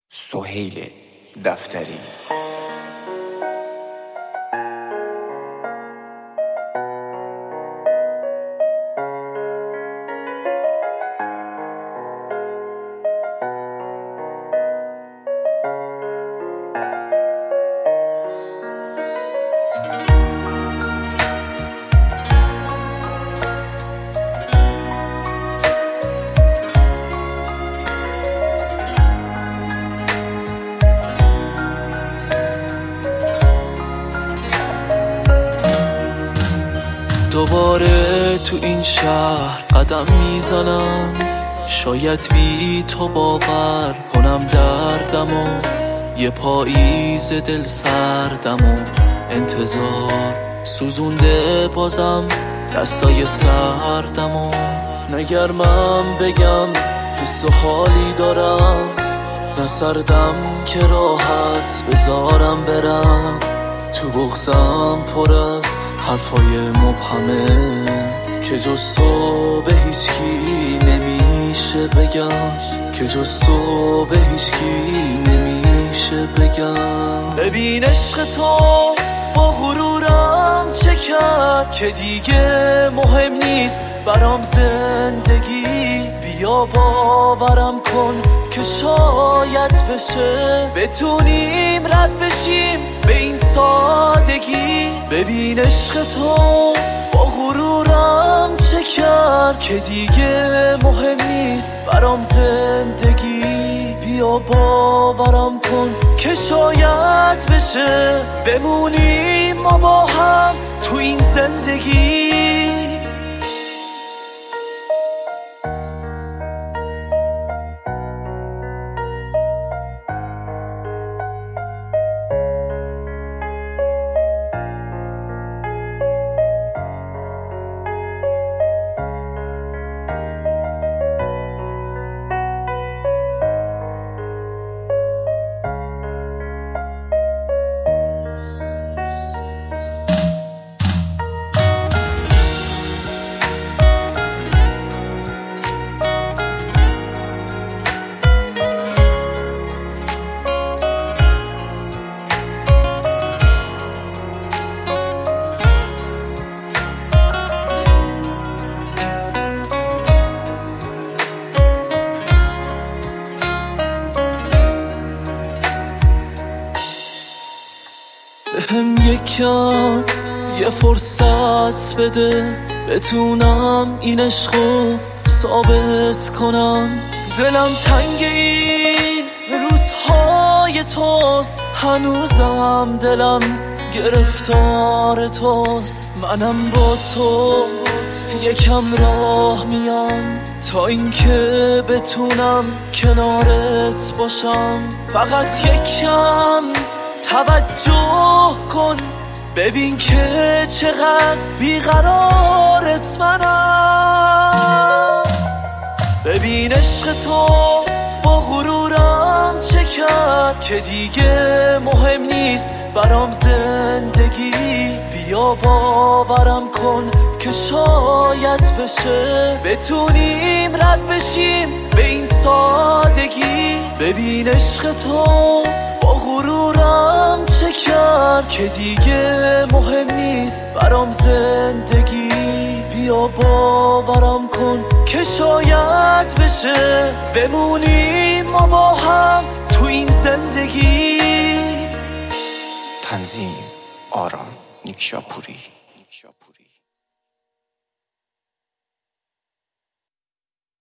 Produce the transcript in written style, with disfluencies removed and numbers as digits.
سهیل دفتری. دوباره تو این شهر قدم میزنم، شاید بی تو باور کنم دردمو. یه پاییز دل سردمو انتظار سوزونده بازم دستای سردمو. نگرمم بگم حس و حالی دارم، نسردم که راحت بذارم برم. تو بغضم پر از حرفای مبهمه که جز تو به هیچ کی نمیشه بگم، که جز تو به هیچ کی نمیشه بگم. ببین عشق تو با غرورم چه کرد که دیگه مهم نیست برام زندگی. بیا باورم کن که شاید بشه بتونیم رد بشیم به این سادگی. ببین عشق تو با غرورم چه کرد که دیگه مهم نیست برام زندگی. بیا باورم کن که شاید بشه بمونیم ما با هم تو این زندگی. بهم یکم یه فرصت بده بتونم این عشقو ثابت کنم. دلم تنگ این روزهای توست، هنوزم دلم گرفتار توست. منم با تو یکم راه میام تا اینکه بتونم کنارت باشم. فقط یکم توجه کن ببین که چقدر بیقرارت منم. ببین عشق تو با غرورم چه کرد که دیگه مهم نیست برام زندگی. بیا باورم کن که شاید بشه بتونیم رد بشیم به این سادگی. ببین عشق تو با غرورم چه کرد که دیگه مهم نیست برام زندگی. بیا باورم کن که شاید بشه بمونیم ما با هم تو این زندگی. تنظیم آرام نیکشاپوری.